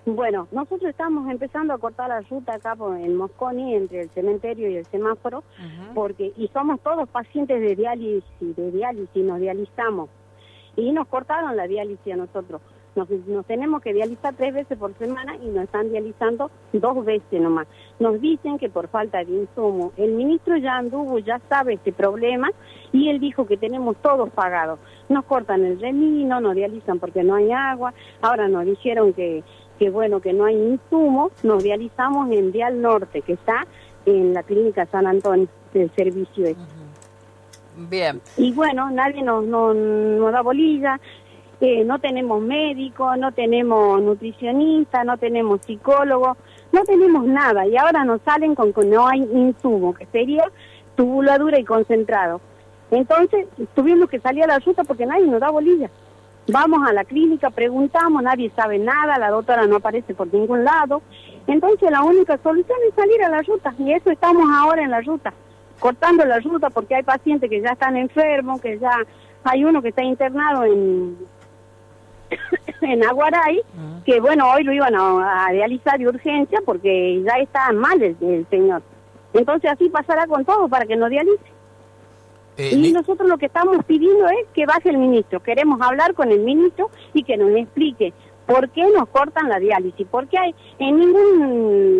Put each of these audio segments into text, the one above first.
Bueno, nosotros estamos empezando a cortar la ruta acá en Mosconi, entre el cementerio y el semáforo, y somos todos pacientes de diálisis, nos dializamos. Y nos cortaron la diálisis a nosotros. Nos tenemos que dializar 3 veces por semana y nos están dializando 2 veces nomás. Nos dicen que por falta de insumo. El ministro ya anduvo, ya sabe este problema y él dijo que tenemos todos pagados. Nos cortan el remino, nos dializan porque no hay agua. Ahora nos dijeron que bueno, que no hay insumo. Nos dializamos en Dial Norte, que está en la clínica San Antonio, del servicio este. Bien. Y bueno, nadie nos da bolilla. No tenemos médico, no tenemos nutricionista, no tenemos psicólogo, no tenemos nada. Y ahora nos salen con que no hay insumo, que sería tubuladura y concentrado. Entonces tuvimos que salir a la ruta porque nadie nos da bolilla. Vamos a la clínica, preguntamos, nadie sabe nada, la doctora no aparece por ningún lado. Entonces la única solución es salir a la ruta, y eso estamos ahora en la ruta, cortando la ruta porque hay pacientes que ya están enfermos, que ya hay uno que está internado en Aguaray, que bueno, hoy lo iban a dializar de urgencia porque ya está mal el señor. Entonces así pasará con todo para que nos dialice. Y nosotros lo que estamos pidiendo es que baje el ministro. Queremos hablar con el ministro y que nos explique por qué nos cortan la diálisis. Porque hay en ningún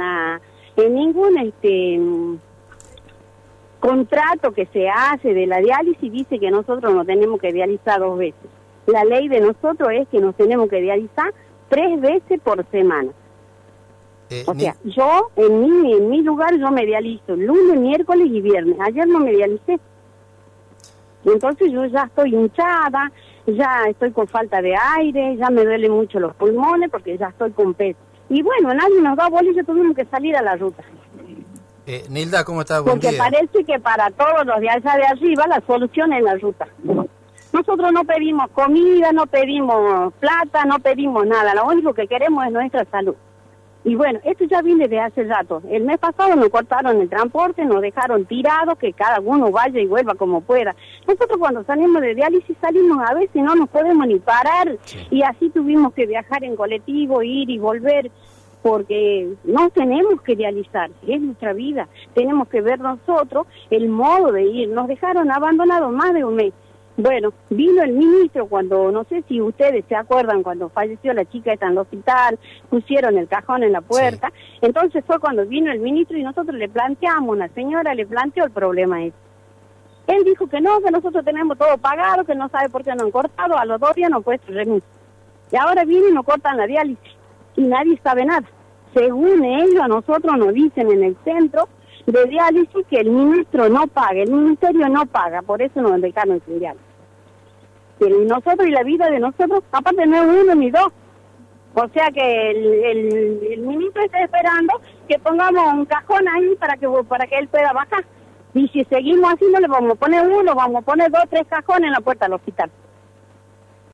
contrato que se hace de la diálisis dice que nosotros nos tenemos que dializar 2 veces. La ley de nosotros es que nos tenemos que dializar 3 veces por semana. O sea, yo en mi lugar yo me dializo lunes, miércoles y viernes. Ayer no me dialicé. Entonces yo ya estoy hinchada, ya estoy con falta de aire, ya me duelen mucho los pulmones porque ya estoy con peso. Y bueno, nadie nos da bolilla, tuvimos que salir a la ruta. Nilda, ¿cómo estás? Buen porque día. Parece que para todos los de allá de arriba la solución es la ruta. Nosotros no pedimos comida, no pedimos plata, no pedimos nada. Lo único que queremos es nuestra salud. Y bueno, esto ya viene de hace rato. El mes pasado nos cortaron el transporte, nos dejaron tirados, que cada uno vaya y vuelva como pueda. Nosotros cuando salimos de diálisis salimos a veces no nos podemos ni parar, y así tuvimos que viajar en colectivo, ir y volver, porque no tenemos que dializar, es nuestra vida. Tenemos que ver nosotros el modo de ir. Nos dejaron abandonados más de un mes. Bueno, vino el ministro cuando, no sé si ustedes se acuerdan, cuando falleció la chica esta en el hospital, pusieron el cajón en la puerta. Sí. Entonces fue cuando vino el ministro y nosotros le planteamos, una señora le planteó el problema ese. Él dijo que no, que nosotros tenemos todo pagado, que no sabe por qué no han cortado, a los 2 días no han puesto remis. Y ahora vienen y nos cortan la diálisis y nadie sabe nada. Según ellos, a nosotros nos dicen en el centro de diálisis que el ministro no paga, el ministerio no paga, por eso nos dejaron sin diálisis. Pero nosotros y la vida de nosotros, aparte no es 1 ni 2. O sea que el ministro está esperando que pongamos un cajón ahí para que él pueda bajar. Y si seguimos así, no le vamos a poner 1, vamos a poner 2, 3 cajones en la puerta del hospital.